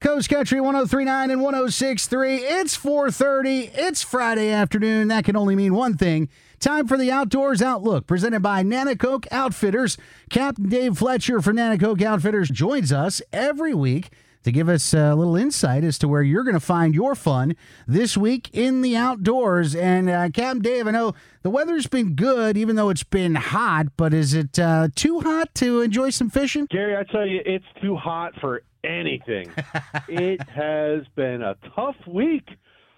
Coast Country 103.9 and 106.3. It's 4:30. It's Friday afternoon. That can only mean one thing. Time for the Outdoors Outlook, presented by Nanacoke Outfitters. Captain Dave Fletcher from Nanacoke Outfitters joins us every week to give us a little insight as to where you're going to find your fun this week in the outdoors. And Captain Dave, I know the weather's been good, even though it's been hot, but is it too hot to enjoy some fishing? Gary, I tell you, it's too hot for anything. It has been a tough week.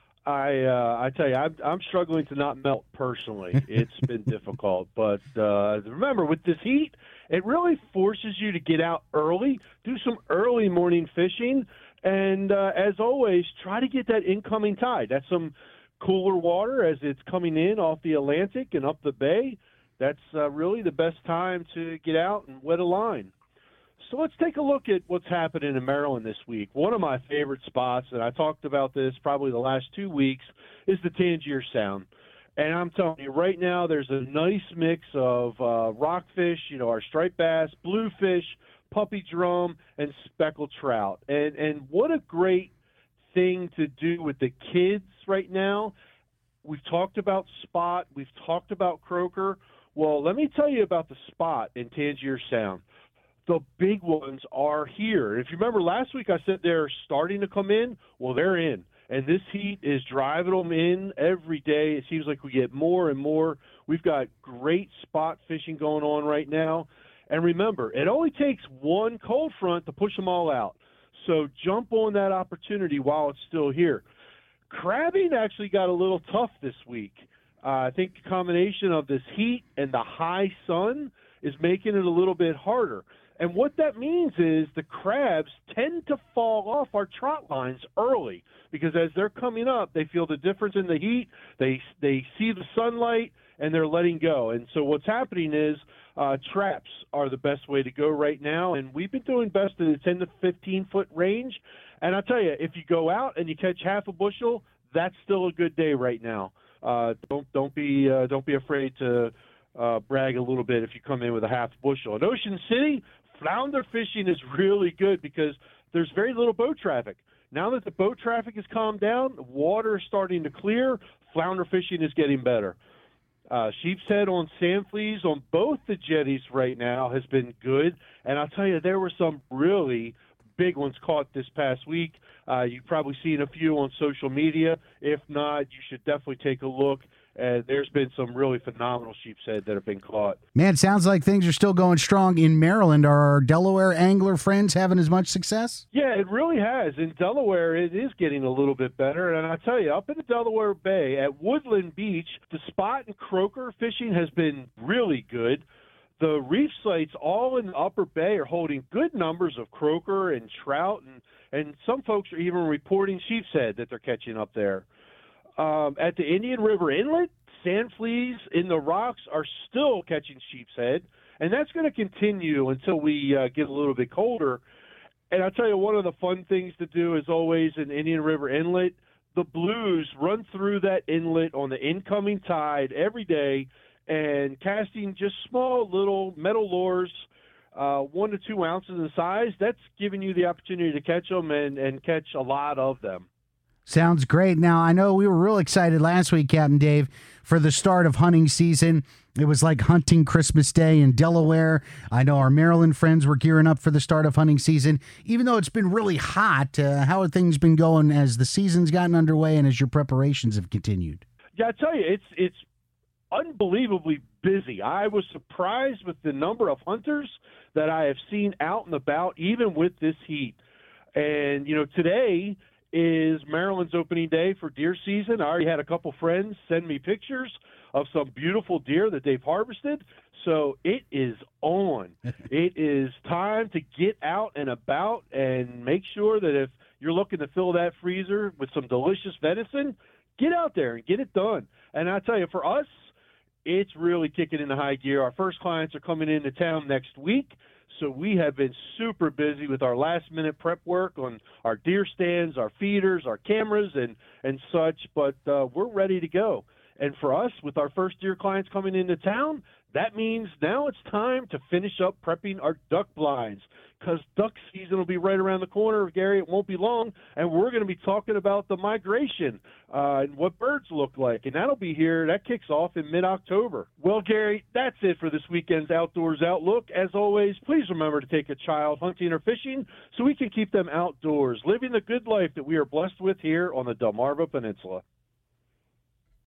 I tell you, I'm struggling to not melt personally. It's been difficult. But remember, with this heat, it really forces you to get out early, do some early morning fishing, and as always, try to get that incoming tide. That's some cooler water as it's coming in off the Atlantic and up the bay. That's really the best time to get out and wet a line. So let's take a look at what's happening in Maryland this week. One of my favorite spots, and I talked about this probably the last 2 weeks, is the Tangier Sound. And I'm telling you, right now there's a nice mix of rockfish, our striped bass, bluefish, puppy drum, and speckled trout. And what a great thing to do with the kids right now. We've talked about spot. We've talked about croaker. Well, let me tell you about the spot in Tangier Sound. The big ones are here. If you remember last week, I said they're starting to come in. Well, they're in. And this heat is driving them in every day. It seems like we get more and more. We've got great spot fishing going on right now. And remember, it only takes one cold front to push them all out. So jump on that opportunity while it's still here. Crabbing actually got a little tough this week. I think the combination of this heat and the high sun is making it a little bit harder. And what that means is the crabs tend to fall off our trot lines early because as they're coming up, they feel the difference in the heat. They see the sunlight, and they're letting go. And so what's happening is traps are the best way to go right now. And we've been doing best in the 10 to 15-foot range. And I'll tell you, if you go out and you catch half a bushel, that's still a good day right now. Don't be afraid to brag a little bit if you come in with a half bushel. In Ocean City, flounder fishing is really good because there's very little boat traffic. Now that the boat traffic has calmed down, the water is starting to clear, flounder fishing is getting better. Sheep's head on sand fleas on both the jetties right now has been good. And I'll tell you, there were some really big ones caught this past week. You've probably seen a few on social media. If not, you should definitely take a look. There's been some really phenomenal sheep's head that have been caught. Man, sounds like things are still going strong in Maryland. Are our Delaware angler friends having as much success? Yeah, it really has. In Delaware, it is getting a little bit better. And I tell you, up in the Delaware Bay at Woodland Beach, the spot and croaker fishing has been really good. The reef sites all in the upper bay are holding good numbers of croaker and trout, and some folks are even reporting sheep's head that they're catching up there. At the Indian River Inlet, sand fleas in the rocks are still catching sheep's head, and that's going to continue until we get a little bit colder. And I'll tell you, one of the fun things to do is always in Indian River Inlet, the blues run through that inlet on the incoming tide every day and casting just small little metal lures, 1 to 2 ounces in size. That's giving you the opportunity to catch them and catch a lot of them. Sounds great. Now, I know we were real excited last week, Captain Dave, for the start of hunting season. It was like hunting Christmas Day in Delaware. I know our Maryland friends were gearing up for the start of hunting season. Even though it's been really hot, how have things been going as the season's gotten underway and as your preparations have continued? Yeah, I tell you, it's unbelievably busy. I was surprised with the number of hunters that I have seen out and about, even with this heat. And, today is Maryland's opening day for deer season. I already had a couple friends send me pictures of some beautiful deer that they've harvested. So it is on. It is time to get out and about and make sure that if you're looking to fill that freezer with some delicious venison, get out there and get it done. And I tell you, for us, it's really kicking into high gear. Our first clients are coming into town next week. So we have been super busy with our last-minute prep work on our deer stands, our feeders, our cameras, and such. But we're ready to go. And for us, with our first-year clients coming into town, that means now it's time to finish up prepping our duck blinds, because duck season will be right around the corner, Gary. It won't be long, and we're going to be talking about the migration and what birds look like, and that'll be here. That kicks off in mid-October. Well, Gary, that's it for this weekend's Outdoors Outlook. As always, please remember to take a child hunting or fishing so we can keep them outdoors, living the good life that we are blessed with here on the Delmarva Peninsula.